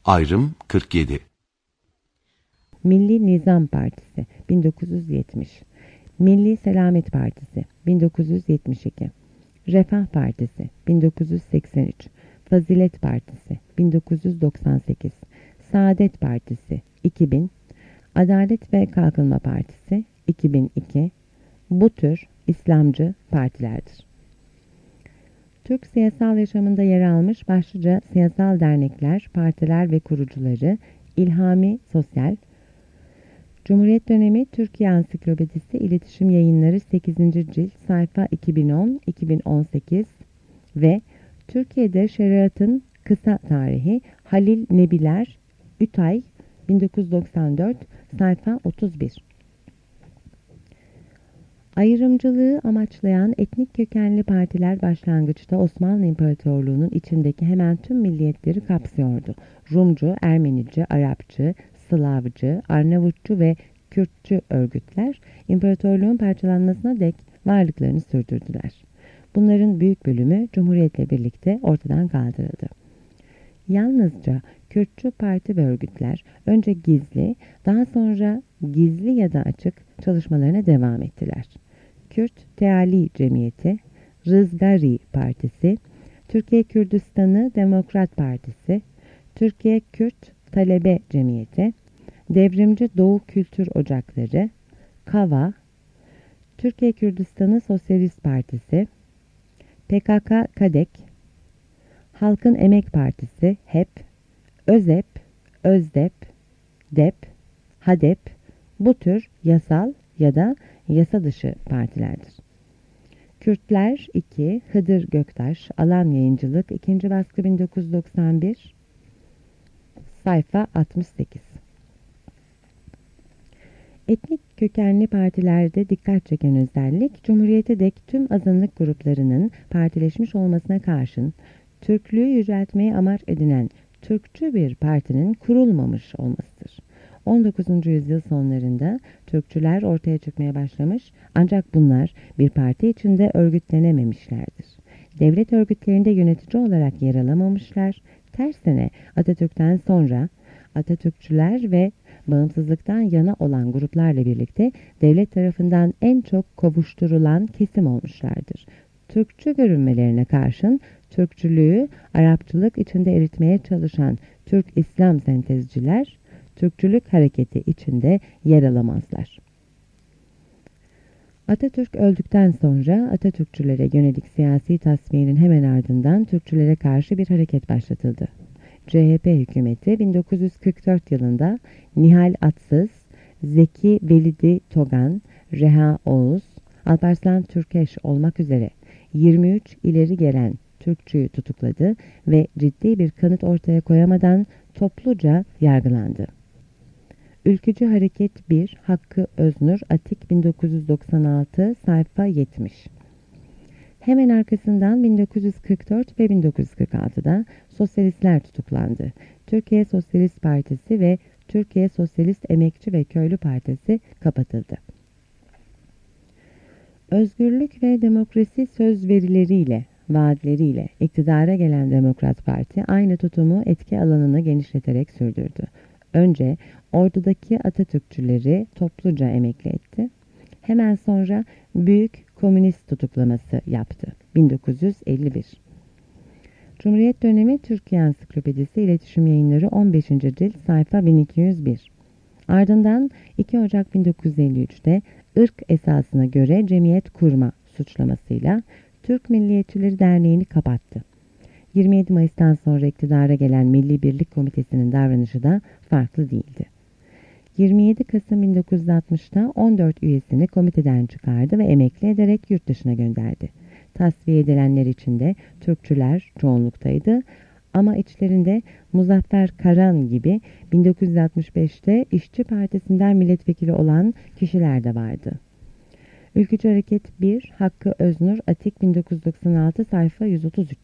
Ayrım 47. Milli Nizam Partisi 1970, Milli Selamet Partisi 1972, Refah Partisi 1983, Fazilet Partisi 1998, Saadet Partisi 2000, Adalet ve Kalkınma Partisi 2002, bu tür İslamcı partilerdir. Türk siyasal yaşamında yer almış başlıca siyasal dernekler, partiler ve kurucuları İlhami Sosyal, Cumhuriyet Dönemi Türkiye Ansiklopedisi İletişim Yayınları 8. cilt sayfa 2010-2018 ve Türkiye'de Şeriatın Kısa Tarihi Halil Nebiler Ütay 1994 sayfa 31. Ayrımcılığı amaçlayan etnik kökenli partiler başlangıçta Osmanlı İmparatorluğu'nun içindeki hemen tüm milliyetleri kapsıyordu. Rumcu, Ermenici, Arapçı, Slavcı, Arnavutçu ve Kürtçü örgütler imparatorluğun parçalanmasına dek varlıklarını sürdürdüler. Bunların büyük bölümü Cumhuriyet'le birlikte ortadan kaldırıldı. Yalnızca Kürtçü parti ve örgütler önce gizli, daha sonra gizli ya da açık çalışmalarına devam ettiler. Kürt Teali Cemiyeti, Rızgari Partisi, Türkiye Kürdistanı Demokrat Partisi, Türkiye Kürt Talebe Cemiyeti, Devrimci Doğu Kültür Ocakları, KAVA, Türkiye Kürdistanı Sosyalist Partisi, PKK-KADEK, Halkın Emek Partisi, HEP, ÖZEP, ÖZDEP, DEP, HADEP, bu tür yasal ya da yasa dışı partilerdir. Kürtler 2, Hıdır Göktaş, Alan Yayıncılık, 2. baskı 1991, sayfa 68. Etnik kökenli partilerde dikkat çeken özellik, Cumhuriyete dek tüm azınlık gruplarının partileşmiş olmasına karşın, Türklüğü yüceltmeyi amaç edinen Türkçü bir partinin kurulmamış olmasıdır. 19. yüzyıl sonlarında Türkçüler ortaya çıkmaya başlamış ancak bunlar bir parti içinde örgütlenememişlerdir. Devlet örgütlerinde yönetici olarak yer alamamışlar. Tersine Atatürk'ten sonra Atatürkçüler ve bağımsızlıktan yana olan gruplarla birlikte devlet tarafından en çok kovuşturulan kesim olmuşlardır. Türkçü görünmelerine karşın Türkçülüğü Arapçılık içinde eritmeye çalışan Türk-İslam sentezciler, Türkçülük hareketi içinde yer alamazlar. Atatürk öldükten sonra Atatürkçülere yönelik siyasi tasfiyenin hemen ardından Türkçülere karşı bir hareket başlatıldı. CHP hükümeti 1944 yılında Nihal Atsız, Zeki Velidi Togan, Reha Oğuz, Alparslan Türkeş olmak üzere 23 ileri gelen Türkçüyü tutukladı ve ciddi bir kanıt ortaya koyamadan topluca yargılandı. Ülkücü Hareket 1, Hakkı Öznur, Atik 1996, sayfa 70. Hemen arkasından 1944 ve 1946'da sosyalistler tutuklandı. Türkiye Sosyalist Partisi ve Türkiye Sosyalist Emekçi ve Köylü Partisi kapatıldı. Özgürlük ve demokrasi sözverileriyle, vaatleriyle iktidara gelen Demokrat Parti aynı tutumu etki alanını genişleterek sürdürdü. Önce ordudaki Atatürkçüleri topluca emekli etti. Hemen sonra büyük komünist tutuklaması yaptı. 1951. Cumhuriyet Dönemi Türkiye Ansiklopedisi İletişim Yayınları 15. cilt sayfa 1201. Ardından 2 Ocak 1953'te ırk esasına göre cemiyet kurma suçlamasıyla Türk Milliyetçileri Derneği'ni kapattı. 27 Mayıs'tan sonra iktidara gelen Milli Birlik Komitesi'nin davranışı da farklı değildi. 27 Kasım 1960'ta 14 üyesini komiteden çıkardı ve emekli ederek yurt dışına gönderdi. Tasfiye edilenler içinde Türkçüler çoğunluktaydı ama içlerinde Muzaffer Karan gibi 1965'te İşçi Partisi'nden milletvekili olan kişiler de vardı. Ülkücü Hareket 1, Hakkı Öznur, Atik 1996, sayfa 133.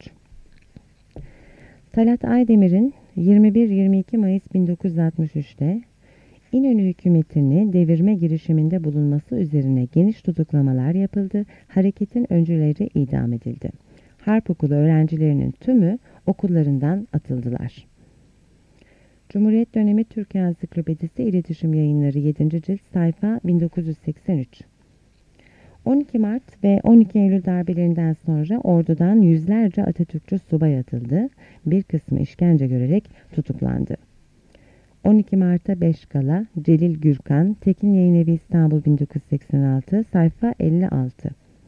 Talat Aydemir'in 21-22 Mayıs 1963'te İnönü hükümetini devirme girişiminde bulunması üzerine geniş tutuklamalar yapıldı, hareketin öncüleri idam edildi. Harp okulu öğrencilerinin tümü okullarından atıldılar. Cumhuriyet Dönemi Türkiye Ansiklopedisi İletişim Yayınları 7. cilt sayfa 1983. 12 Mart ve 12 Eylül darbelerinden sonra ordudan yüzlerce Atatürkçü subay atıldı, bir kısmı işkence görerek tutuklandı. 12 Mart'a 5 kala Celil Gürkan, Tekin Yayınevi İstanbul 1986, sayfa 56.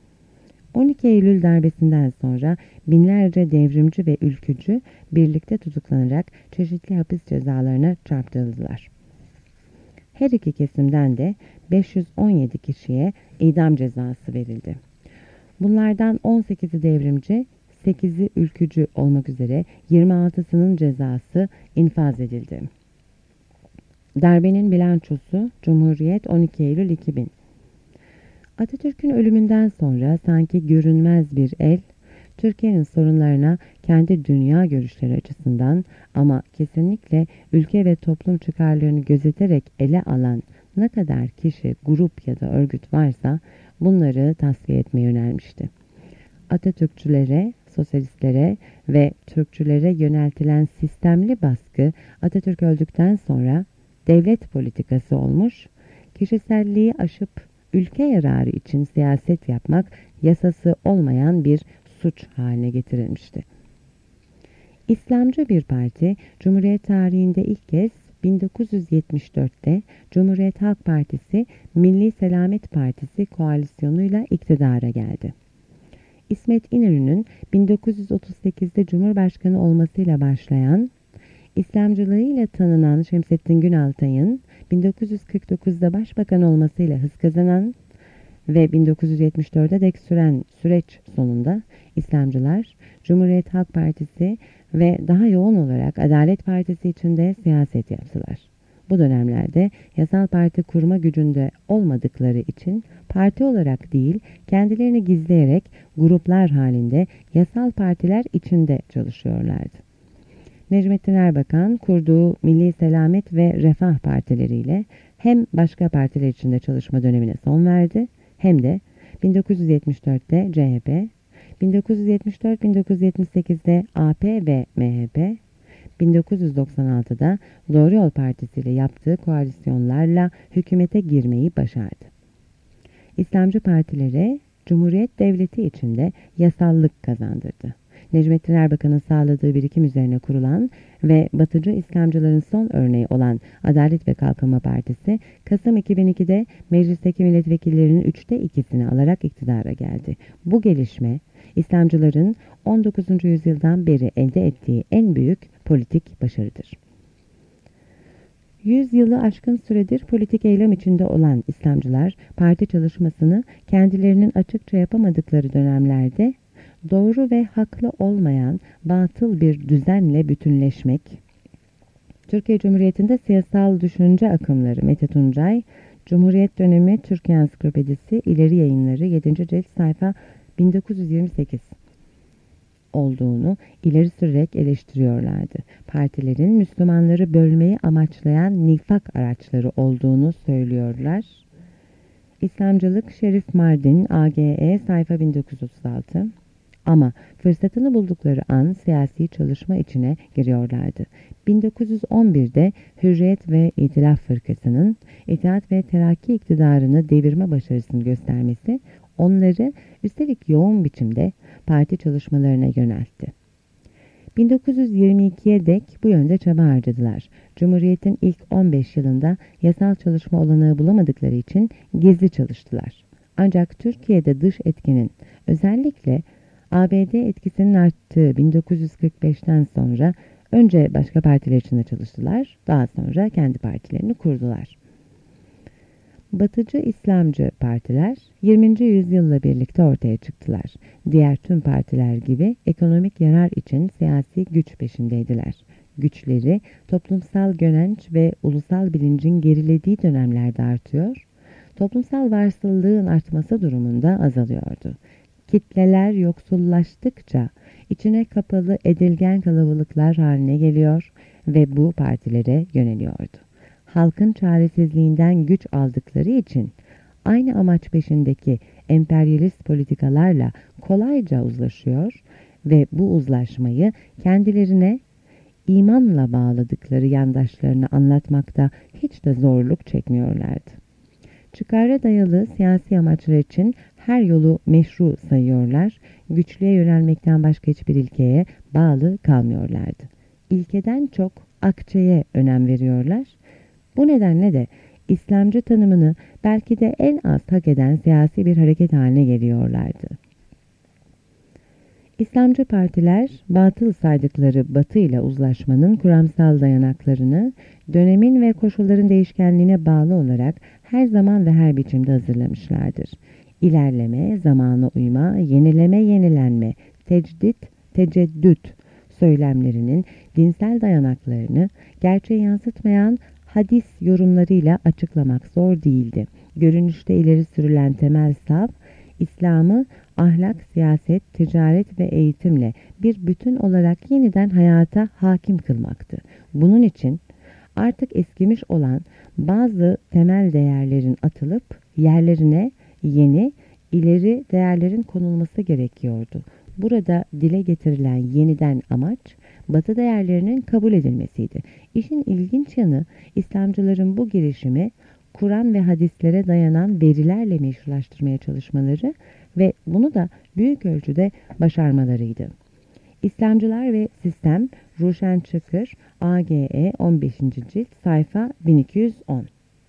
12 Eylül darbesinden sonra binlerce devrimci ve ülkücü birlikte tutuklanarak çeşitli hapis cezalarına çarptırıldılar. Her iki kesimden de 517 kişiye idam cezası verildi. Bunlardan 18'i devrimci, 8'i ülkücü olmak üzere 26'sının cezası infaz edildi. Darbenin bilançosu Cumhuriyet 12 Eylül 2000. Atatürk'ün ölümünden sonra sanki görünmez bir el, Türkiye'nin sorunlarına kendi dünya görüşleri açısından ama kesinlikle ülke ve toplum çıkarlarını gözeterek ele alan ne kadar kişi, grup ya da örgüt varsa bunları tasfiye etmeye yönelmişti. Atatürkçülere, sosyalistlere ve Türkçülere yöneltilen sistemli baskı Atatürk öldükten sonra devlet politikası olmuş, kişiselliği aşıp ülke yararı için siyaset yapmak yasası olmayan bir suç haline getirilmişti. İslamcı bir parti, Cumhuriyet tarihinde ilk kez 1974'te Cumhuriyet Halk Partisi, Milli Selamet Partisi koalisyonuyla iktidara geldi. İsmet İnönü'nün 1938'de Cumhurbaşkanı olmasıyla başlayan, İslamcılığıyla tanınan Şemsettin Günaltay'ın 1949'da başbakan olmasıyla hız kazanan ve 1974'e dek süren süreç sonunda İslamcılar, Cumhuriyet Halk Partisi ve daha yoğun olarak Adalet Partisi içinde siyaset yaptılar. Bu dönemlerde yasal parti kurma gücünde olmadıkları için parti olarak değil, kendilerini gizleyerek gruplar halinde yasal partiler içinde çalışıyorlardı. Necmettin Erbakan kurduğu Milli Selamet ve Refah partileriyle hem başka partiler içinde çalışma dönemine son verdi hem de 1974'te CHP, 1974-1978'de AP ve MHP, 1996'da Doğru Yol Partisi ile yaptığı koalisyonlarla hükümete girmeyi başardı. İslamcı partilere Cumhuriyet Devleti içinde yasallık kazandırdı. Necmettin Erbakan'ın sağladığı birikim üzerine kurulan ve batıcı İslamcıların son örneği olan Adalet ve Kalkınma Partisi, Kasım 2002'de meclisteki milletvekillerinin 3'te 2'sini alarak iktidara geldi. Bu gelişme, İslamcıların 19. yüzyıldan beri elde ettiği en büyük politik başarıdır. 100 yılı aşkın süredir politik eylem içinde olan İslamcılar, parti çalışmasını kendilerinin açıkça yapamadıkları dönemlerde doğru ve haklı olmayan batıl bir düzenle bütünleşmek, Türkiye Cumhuriyeti'nde siyasal düşünce akımları Mete Tuncay, Cumhuriyet Dönemi Türkiye Ansiklopedisi İleri Yayınları 7. cilt sayfa 1928 olduğunu ileri sürerek eleştiriyorlardı. Partilerin Müslümanları bölmeyi amaçlayan nifak araçları olduğunu söylüyorlar. İslamcılık Şerif Mardin AGE sayfa 1936. Ama fırsatını buldukları an siyasi çalışma içine giriyorlardı. 1911'de Hürriyet ve İtilaf Fırkası'nın İttihat ve Terakki iktidarını devirme başarısını göstermesi onları üstelik yoğun biçimde parti çalışmalarına yöneltti. 1922'ye dek bu yönde çaba harcadılar. Cumhuriyet'in ilk 15 yılında yasal çalışma olanağı bulamadıkları için gizli çalıştılar. Ancak Türkiye'de dış etkinin özellikle ABD etkisinin arttığı 1945'ten sonra önce başka partiler içinde çalıştılar, daha sonra kendi partilerini kurdular. Batıcı İslamcı partiler 20. yüzyılla birlikte ortaya çıktılar. Diğer tüm partiler gibi ekonomik yarar için siyasi güç peşindeydiler. Güçleri toplumsal gönenç ve ulusal bilincin gerilediği dönemlerde artıyor, toplumsal varsıllığın artması durumunda azalıyordu. Kitleler yoksullaştıkça içine kapalı edilgen kalabalıklar haline geliyor ve bu partilere yöneliyordu. Halkın çaresizliğinden güç aldıkları için aynı amaç peşindeki emperyalist politikalarla kolayca uzlaşıyor ve bu uzlaşmayı kendilerine imanla bağladıkları yandaşlarını anlatmakta hiç de zorluk çekmiyorlardı. Çıkara dayalı siyasi amaçlar için her yolu meşru sayıyorlar, güçlüye yönelmekten başka hiçbir ilkeye bağlı kalmıyorlardı. İlkeden çok akçeye önem veriyorlar. Bu nedenle de İslamcı tanımını belki de en az hak eden siyasi bir hareket haline geliyorlardı. İslamcı partiler, batıl saydıkları Batı ile uzlaşmanın kuramsal dayanaklarını, dönemin ve koşulların değişkenliğine bağlı olarak her zaman ve her biçimde hazırlamışlardır. İlerleme, zamana uyma, yenileme, yenilenme, tecdit, teceddüt söylemlerinin dinsel dayanaklarını gerçeği yansıtmayan hadis yorumlarıyla açıklamak zor değildi. Görünüşte ileri sürülen temel sav, İslam'ı ahlak, siyaset, ticaret ve eğitimle bir bütün olarak yeniden hayata hakim kılmaktı. Bunun için artık eskimiş olan bazı temel değerlerin atılıp yerlerine yeni, ileri değerlerin konulması gerekiyordu. Burada dile getirilen yeniden amaç, Batı değerlerinin kabul edilmesiydi. İşin ilginç yanı, İslamcıların bu girişimi, Kur'an ve hadislere dayanan verilerle meşrulaştırmaya çalışmaları ve bunu da büyük ölçüde başarmalarıydı. İslamcılar ve Sistem, Ruşen Çakır, AGE 15. cilt, sayfa 1210.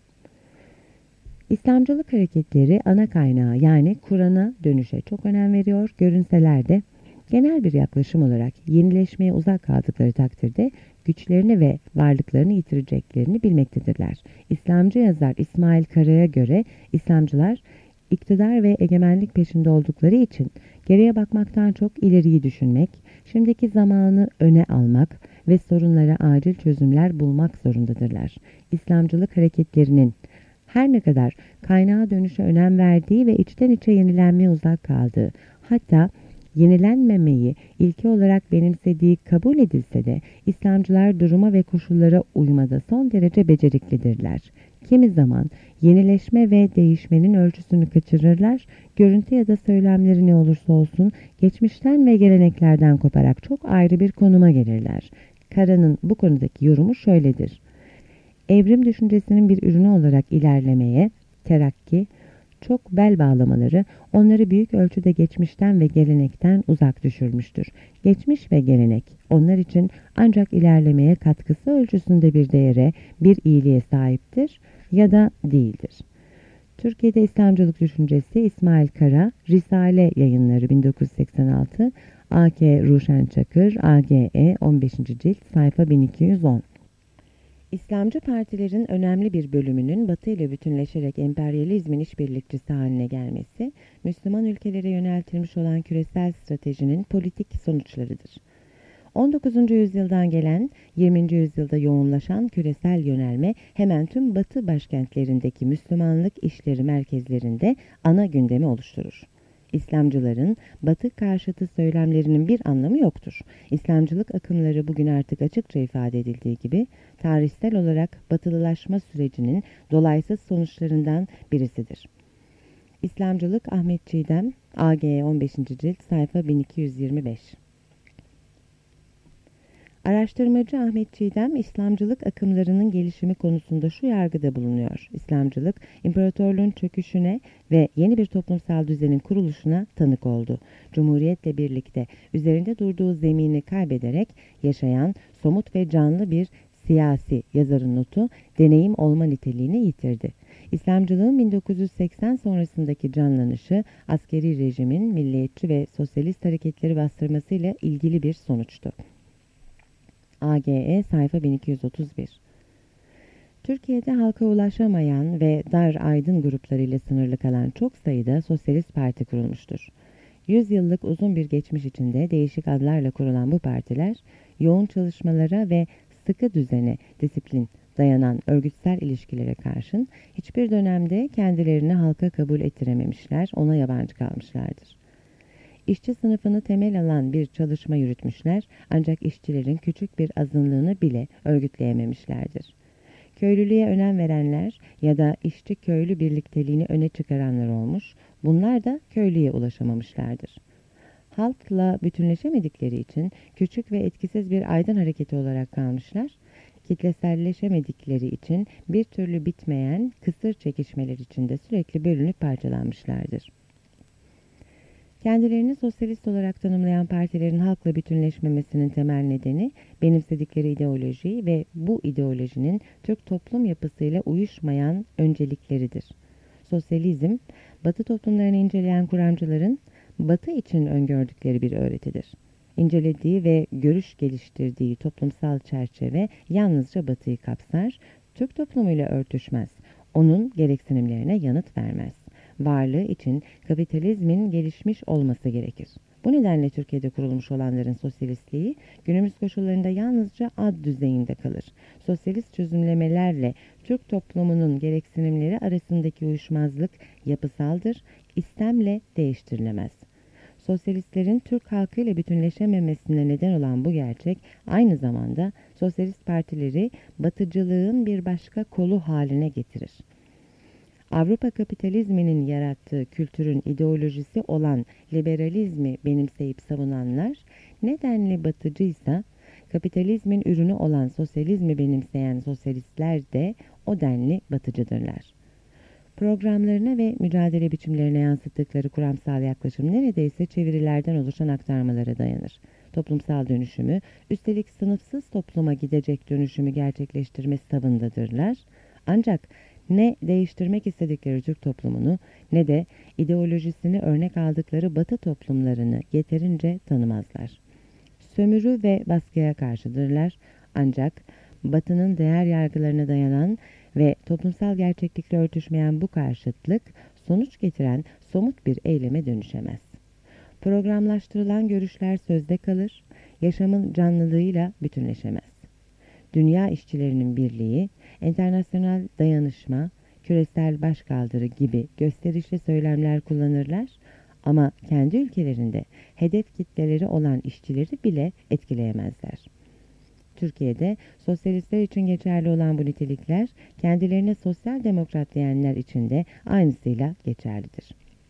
İslamcılık hareketleri ana kaynağı yani Kur'an'a dönüşe çok önem veriyor, görünseler de genel bir yaklaşım olarak yenileşmeye uzak kaldıkları takdirde güçlerini ve varlıklarını yitireceklerini bilmektedirler. İslamcı yazar İsmail Kara'ya göre İslamcılar iktidar ve egemenlik peşinde oldukları için geriye bakmaktan çok ileriyi düşünmek, şimdiki zamanı öne almak ve sorunlara acil çözümler bulmak zorundadırlar. İslamcılık hareketlerinin her ne kadar kaynağa dönüşe önem verdiği ve içten içe yenilenmeye uzak kaldığı, hatta yenilenmemeyi ilke olarak benimsediği kabul edilse de İslamcılar duruma ve koşullara uymada son derece beceriklidirler. Kimi zaman yenileşme ve değişmenin ölçüsünü kaçırırlar, görüntü ya da söylemleri ne olursa olsun geçmişten ve geleneklerden koparak çok ayrı bir konuma gelirler. Kara'nın bu konudaki yorumu şöyledir. Evrim düşüncesinin bir ürünü olarak ilerlemeye, terakki, çok bel bağlamaları onları büyük ölçüde geçmişten ve gelenekten uzak düşürmüştür. Geçmiş ve gelenek onlar için ancak ilerlemeye katkısı ölçüsünde bir değere, bir iyiliğe sahiptir ya da değildir. Türkiye'de İslamcılık düşüncesi İsmail Kara, Risale Yayınları 1986, A.K. Ruşen Çakır, AGE 15. cilt, sayfa 1210. İslamcı partilerin önemli bir bölümünün Batı ile bütünleşerek emperyalizmin işbirlikçisi haline gelmesi, Müslüman ülkelere yöneltilmiş olan küresel stratejinin politik sonuçlarıdır. 19. yüzyıldan gelen, 20. yüzyılda yoğunlaşan küresel yönelme hemen tüm Batı başkentlerindeki Müslümanlık işleri merkezlerinde ana gündemi oluşturur. İslamcıların Batı karşıtı söylemlerinin bir anlamı yoktur. İslamcılık akımları bugün artık açıkça ifade edildiği gibi tarihsel olarak batılılaşma sürecinin dolaysız sonuçlarından birisidir. İslamcılık Ahmet Çiğdem, AGE 15. cilt, sayfa 1225. Araştırmacı Ahmet Çiğdem, İslamcılık akımlarının gelişimi konusunda şu yargıda bulunuyor. İslamcılık, imparatorluğun çöküşüne ve yeni bir toplumsal düzenin kuruluşuna tanık oldu. Cumhuriyetle birlikte üzerinde durduğu zemini kaybederek yaşayan, somut ve canlı bir siyasi yazarın notu, deneyim olma niteliğini yitirdi. İslamcılığın 1980 sonrasındaki canlanışı, askeri rejimin milliyetçi ve sosyalist hareketleri bastırmasıyla ilgili bir sonuçtu. AGE sayfa 1231. Türkiye'de halka ulaşamayan ve dar aydın gruplarıyla sınırlı kalan çok sayıda sosyalist parti kurulmuştur. 100 yıllık uzun bir geçmiş içinde değişik adlarla kurulan bu partiler, yoğun çalışmalara ve sıkı düzene, disiplin dayanan örgütsel ilişkilere karşın hiçbir dönemde kendilerini halka kabul ettirememişler, ona yabancı kalmışlardır. İşçi sınıfını temel alan bir çalışma yürütmüşler ancak işçilerin küçük bir azınlığını bile örgütleyememişlerdir. Köylülüğe önem verenler ya da işçi köylü birlikteliğini öne çıkaranlar olmuş, bunlar da köylüye ulaşamamışlardır. Halkla bütünleşemedikleri için küçük ve etkisiz bir aydın hareketi olarak kalmışlar. Kitleselleşemedikleri için bir türlü bitmeyen kısır çekişmeler içinde sürekli bölünüp parçalanmışlardır. Kendilerini sosyalist olarak tanımlayan partilerin halkla bütünleşmemesinin temel nedeni benimsedikleri ideoloji ve bu ideolojinin Türk toplum yapısıyla uyuşmayan öncelikleridir. Sosyalizm, Batı toplumlarını inceleyen kuramcıların Batı için öngördükleri bir öğretidir. İncelediği ve görüş geliştirdiği toplumsal çerçeve yalnızca Batı'yı kapsar, Türk toplumuyla örtüşmez, onun gereksinimlerine yanıt vermez. Varlığı için kapitalizmin gelişmiş olması gerekir. Bu nedenle Türkiye'de kurulmuş olanların sosyalistliği günümüz koşullarında yalnızca ad düzeyinde kalır. Sosyalist çözümlemelerle Türk toplumunun gereksinimleri arasındaki uyuşmazlık yapısaldır, istemle değiştirilemez. Sosyalistlerin Türk halkıyla bütünleşememesine neden olan bu gerçek aynı zamanda sosyalist partileri batıcılığın bir başka kolu haline getirir. Avrupa kapitalizminin yarattığı kültürün ideolojisi olan liberalizmi benimseyip savunanlar, nedenli batıcıysa kapitalizmin ürünü olan sosyalizmi benimseyen sosyalistler de o denli batıcıdırlar. Programlarına ve mücadele biçimlerine yansıttıkları kuramsal yaklaşım neredeyse çevirilerden oluşan aktarmalara dayanır. Toplumsal dönüşümü, üstelik sınıfsız topluma gidecek dönüşümü gerçekleştirme savındadırlar. Ancak ne değiştirmek istedikleri Türk toplumunu ne de ideolojisini örnek aldıkları Batı toplumlarını yeterince tanımazlar. Sömürü ve baskıya karşıdırlar ancak Batı'nın değer yargılarına dayanan ve toplumsal gerçeklikle örtüşmeyen bu karşıtlık sonuç getiren somut bir eyleme dönüşemez. Programlaştırılan görüşler sözde kalır, yaşamın canlılığıyla bütünleşemez. Dünya işçilerinin birliği, internasyonel dayanışma, küresel başkaldırı gibi gösterişli söylemler kullanırlar ama kendi ülkelerinde hedef kitleleri olan işçileri bile etkileyemezler. Türkiye'de sosyalistler için geçerli olan bu nitelikler kendilerine sosyal demokrat diyenler için de aynısıyla geçerlidir.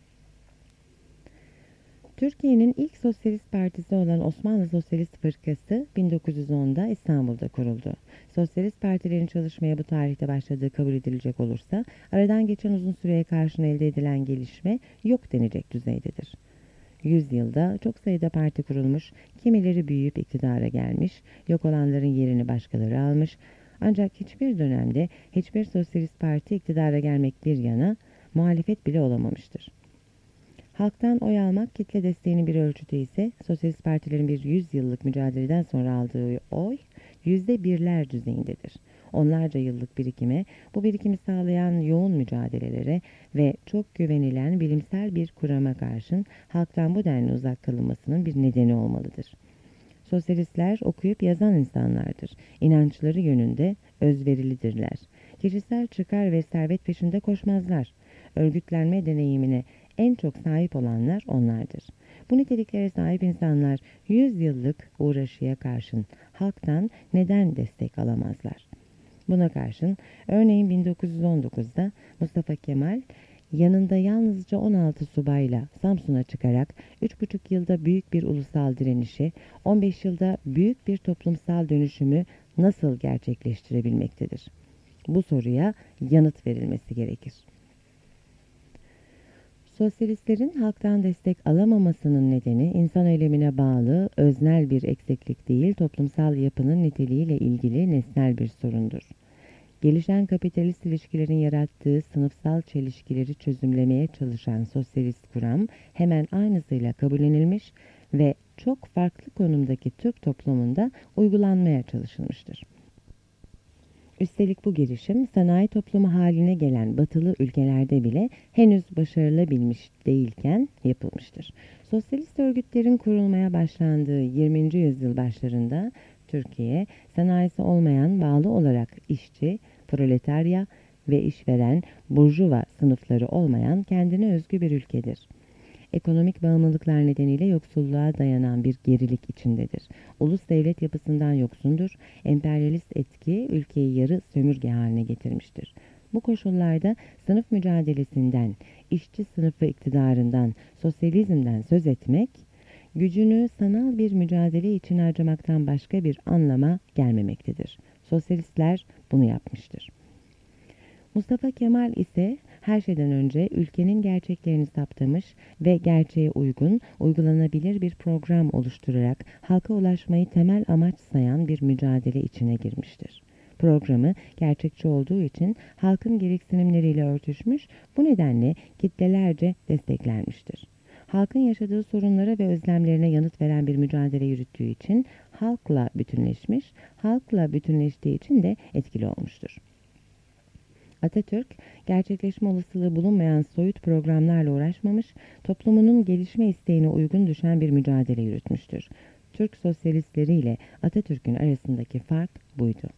Türkiye'nin ilk sosyalist partisi olan Osmanlı Sosyalist Fırkası 1910'da İstanbul'da kuruldu. Sosyalist partilerin çalışmaya bu tarihte başladığı kabul edilecek olursa aradan geçen uzun süreye karşın elde edilen gelişme yok denecek düzeydedir. 100 yılda çok sayıda parti kurulmuş, kimileri büyüyüp iktidara gelmiş, yok olanların yerini başkaları almış. Ancak hiçbir dönemde hiçbir sosyalist parti iktidara gelmek bir yana muhalefet bile olamamıştır. Halktan oy almak kitle desteğinin bir ölçütü ise sosyalist partilerin bir 100 yıllık mücadeleden sonra aldığı oy %1'ler düzeyindedir. Onlarca yıllık birikime, bu birikimi sağlayan yoğun mücadelelere ve çok güvenilen bilimsel bir kurama karşın halktan bu denli uzak kalınmasının bir nedeni olmalıdır. Sosyalistler okuyup yazan insanlardır. İnançları yönünde özverilidirler. Kişisel çıkar ve servet peşinde koşmazlar. Örgütlenme deneyimine en çok sahip olanlar onlardır. Bu niteliklere sahip insanlar 100 yıllık uğraşıya karşın halktan neden destek alamazlar? Buna karşın örneğin 1919'da Mustafa Kemal yanında yalnızca 16 subayla Samsun'a çıkarak 3,5 yılda büyük bir ulusal direnişi, 15 yılda büyük bir toplumsal dönüşümü nasıl gerçekleştirebilmektedir? Bu soruya yanıt verilmesi gerekir. Sosyalistlerin halktan destek alamamasının nedeni insan eylemine bağlı öznel bir eksiklik değil, toplumsal yapının niteliğiyle ilgili nesnel bir sorundur. Gelişen kapitalist ilişkilerin yarattığı sınıfsal çelişkileri çözümlemeye çalışan sosyalist kuram hemen aynısıyla kabullenilmiş ve çok farklı konumdaki Türk toplumunda uygulanmaya çalışılmıştır. Üstelik bu girişim sanayi toplumu haline gelen batılı ülkelerde bile henüz başarılabilmiş değilken yapılmıştır. Sosyalist örgütlerin kurulmaya başlandığı 20. yüzyıl başlarında Türkiye, sanayisi olmayan bağlı olarak işçi, proletarya ve işveren, burjuva sınıfları olmayan kendine özgü bir ülkedir. Ekonomik bağımlılıklar nedeniyle yoksulluğa dayanan bir gerilik içindedir. Ulus devlet yapısından yoksundur, emperyalist etki ülkeyi yarı sömürge haline getirmiştir. Bu koşullarda sınıf mücadelesinden, işçi sınıfı iktidarından, sosyalizmden söz etmek, gücünü sanal bir mücadele için harcamaktan başka bir anlama gelmemektedir. Sosyalistler bunu yapmıştır. Mustafa Kemal ise her şeyden önce ülkenin gerçeklerini saptamış ve gerçeğe uygun, uygulanabilir bir program oluşturarak halka ulaşmayı temel amaç sayan bir mücadele içine girmiştir. Programı gerçekçi olduğu için halkın gereksinimleriyle örtüşmüş, bu nedenle kitlelerce desteklenmiştir. Halkın yaşadığı sorunlara ve özlemlerine yanıt veren bir mücadele yürüttüğü için halkla bütünleşmiş, halkla bütünleştiği için de etkili olmuştur. Atatürk, gerçekleşme olasılığı bulunmayan soyut programlarla uğraşmamış, toplumunun gelişme isteğine uygun düşen bir mücadele yürütmüştür. Türk sosyalistleri ile Atatürk'ün arasındaki fark buydu.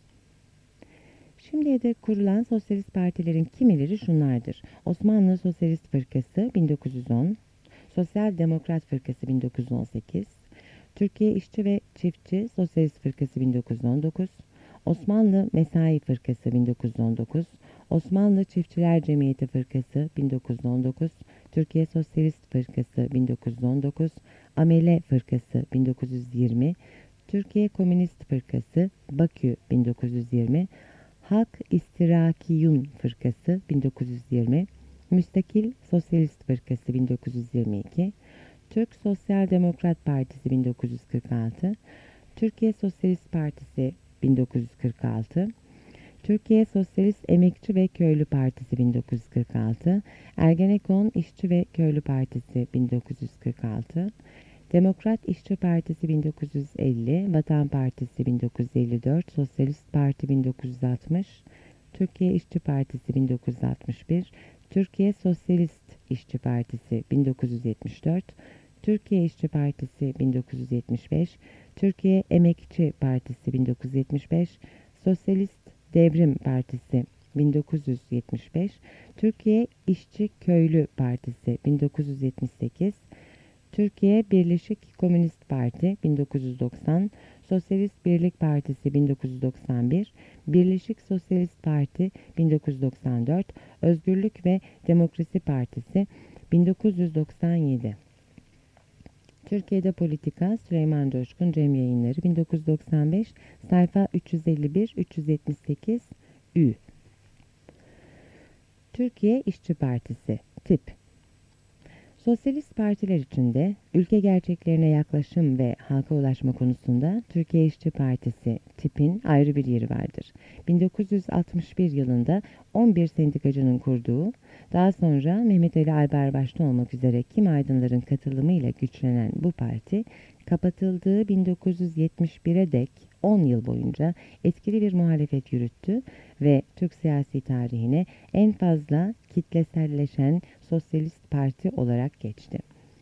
Şimdiye dek kurulan sosyalist partilerin kimileri şunlardır: Osmanlı Sosyalist Fırkası 1910, Sosyal Demokrat Fırkası 1918, Türkiye İşçi ve Çiftçi Sosyalist Fırkası 1919, Osmanlı Mesai Fırkası 1919, Osmanlı Çiftçiler Cemiyeti Fırkası 1919, Türkiye Sosyalist Fırkası 1919, Amele Fırkası 1920, Türkiye Komünist Fırkası Bakü 1920, Halk İstirakiyun Fırkası 1920, Müstakil Sosyalist Fırkası 1922, Türk Sosyal Demokrat Partisi 1946, Türkiye Sosyalist Partisi 1946, Türkiye Sosyalist Emekçi ve Köylü Partisi 1946, Ergenekon İşçi ve Köylü Partisi 1946, Demokrat İşçi Partisi 1950, Vatan Partisi 1954, Sosyalist Parti 1960, Türkiye İşçi Partisi 1961, Türkiye Sosyalist İşçi Partisi 1974, Türkiye İşçi Partisi 1975, Türkiye Emekçi Partisi 1975, Sosyalist Devrim Partisi 1975, Türkiye İşçi Köylü Partisi 1978, Türkiye Birleşik Komünist Parti 1990, Sosyalist Birlik Partisi 1991, Birleşik Sosyalist Parti 1994, Özgürlük ve Demokrasi Partisi 1997. Türkiye'de Politika, Süleyman Coşkun, Cem Yayınları 1995, sayfa 351-378 Ü. Türkiye İşçi Partisi Tip. Sosyalist partiler içinde ülke gerçeklerine yaklaşım ve halka ulaşma konusunda Türkiye İşçi Partisi tipin ayrı bir yeri vardır. 1961 yılında 11 sendikacının kurduğu, daha sonra Mehmet Ali Aybar başta olmak üzere kimi aydınların katılımıyla güçlenen bu parti, kapatıldığı 1971'e dek 10 yıl boyunca etkili bir muhalefet yürüttü ve Türk siyasi tarihine en fazla kitleselleşen sosyalist parti olarak geçti.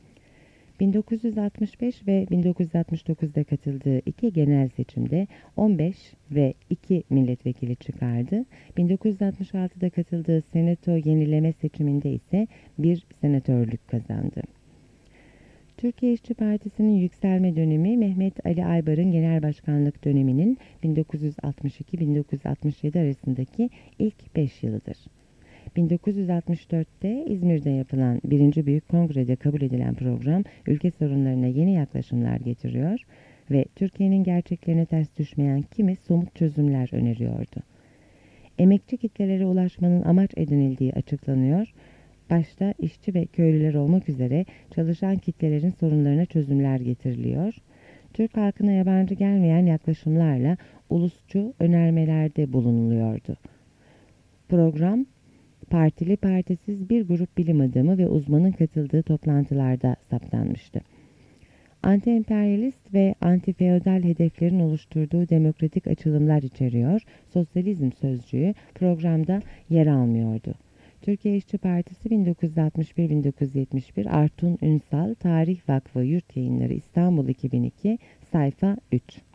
1965 ve 1969'da katıldığı iki genel seçimde 15 ve 2 milletvekili çıkardı. 1966'da katıldığı senato yenileme seçiminde ise bir senatörlük kazandı. Türkiye İşçi Partisi'nin yükselme dönemi Mehmet Ali Aybar'ın genel başkanlık döneminin 1962-1967 arasındaki ilk 5 yılıdır. 1964'te İzmir'de yapılan 1. Büyük Kongre'de kabul edilen program ülke sorunlarına yeni yaklaşımlar getiriyor ve Türkiye'nin gerçeklerine ters düşmeyen kimi somut çözümler öneriyordu. Emekçi kitlelere ulaşmanın amaç edinildiği açıklanıyor, başta işçi ve köylüler olmak üzere çalışan kitlelerin sorunlarına çözümler getiriliyor. Türk halkına yabancı gelmeyen yaklaşımlarla ulusçu önermelerde bulunuluyordu. Program, partili partisiz bir grup bilim adamı ve uzmanın katıldığı toplantılarda saptanmıştı. Anti-emperyalist ve anti-feodal hedeflerin oluşturduğu demokratik açılımlar içeriyor, sosyalizm sözcüğü programda yer almıyordu. Türkiye İşçi Partisi 1961-1971 Artun Ünsal Tarih Vakfı Yurt Yayınları İstanbul 2002 sayfa 3.